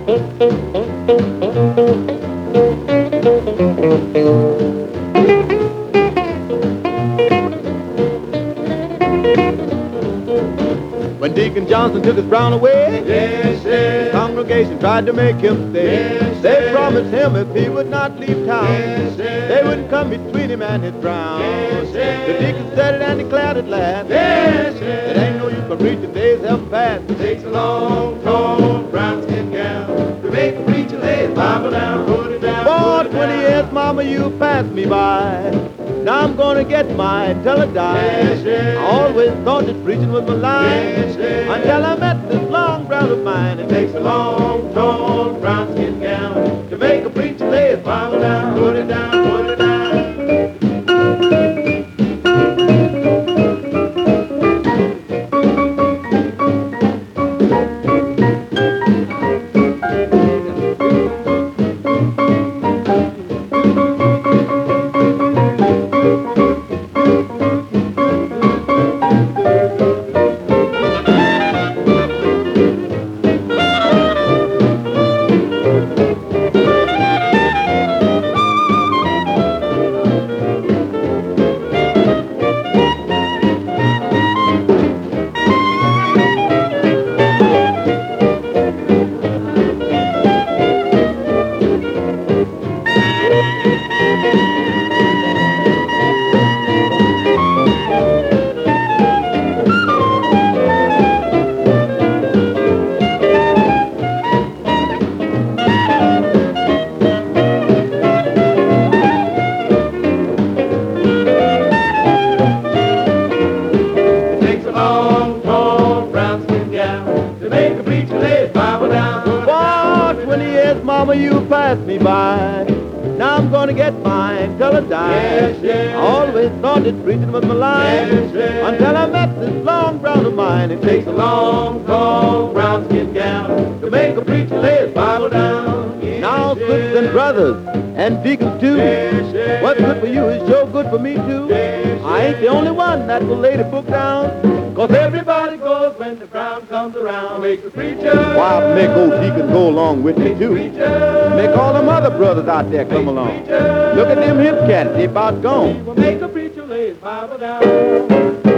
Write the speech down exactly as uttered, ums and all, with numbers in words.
When Deacon Johnson took his brown away, Yes, yes. the congregation tried to make him stay. Yes, They yes. promised him if he would not leave town, Yes, yes. they wouldn't come between him and his brown. Yes, yes. The deacon said it and declared it last. Yes, yes. It ain't no use for preaching, days have passed. It takes a long, tall, brown skin gown to make a preacher lay his Bible down, put it down, For put it twenty down. years, mama, you passed me by. Now I'm gonna get mine till I die. Yes, yes. I always thought that preaching was my line. Yes, yes. Until I met this long brown of mine. It takes a long, tall, brown skin gown to make a preacher lay his Bible down, put it down, put it down. It takes a long, tall, brown skin gown to make a preacher lay his Bible down, put it down, For put it twenty down. years, mama, you passed me by. Now I'm gonna get mine till I die. Yes, yes. I always thought that preaching was my line. Yes, yes. Until I met this long brown of mine. It It takes a long, tall, brown skin gown to make a preacher lay his Bible down. Yes, Now, yes. sisters and brothers and deacons too, Yes, yes. what's good for you is sure good for me too. Yes, I ain't the only one that will lay the book down, cause everybody goes when the Brown comes around, make the preacher. Why make old deacon go along with me Make the too? preacher. Make all them other brothers out there come Make the along. preacher. Look at them hip cats, they about gone. Will make a preacher lay his Bible down.